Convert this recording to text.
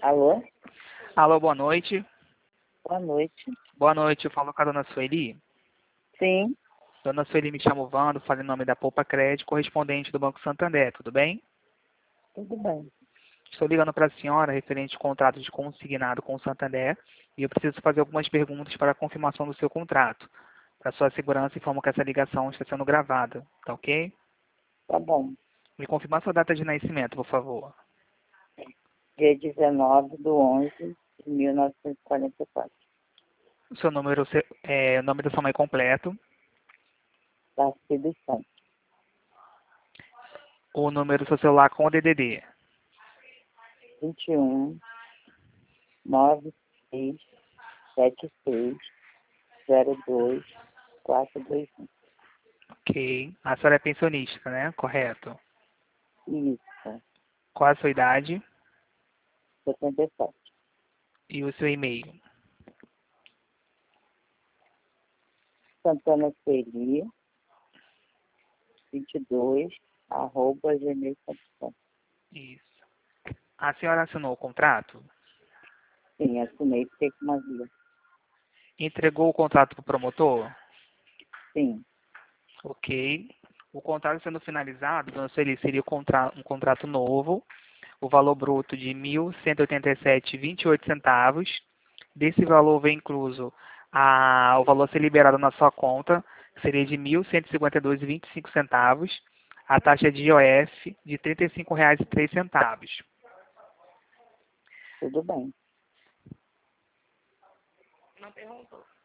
Alô? Alô, boa noite. Boa noite. Boa noite, eu falo com a dona Sueli. Sim, Dona Sueli, me chamo Vando, falo em nome da Poupa Crédito, correspondente do Banco Santander, tudo bem? tudo bem. Estou ligando para a senhora referente ao contrato de consignado com o Santander e eu preciso fazer algumas perguntas para a confirmação do seu contrato. Para sua segurança, informo que essa ligação está sendo gravada, tá ok? Tá bom. Me confirma sua data de nascimento, por favor. Dia 19/11/1944. O seu número, o nome da sua mãe completo, Darcy dos Santos. o número do seu celular com o DDD. 21 96 76 02 421. Ok. A senhora é pensionista, né? Correto. Isso. Qual a sua idade 77. e o seu e-mail? Santana Sueli 22 @gmail.com. Isso. A senhora assinou o contrato? Sim, assinei, fiquei com uma via. Entregou o contrato para o promotor? Sim, Ok. O contrato sendo finalizado, dona Sueli, seria um contrato novo, o valor bruto de R$ 1.187,28. Desse valor vem incluso o valor a ser liberado na sua conta, que seria de R$ 1.152,25, a taxa de IOF de R$ 35,03. tudo bem. Não perguntou.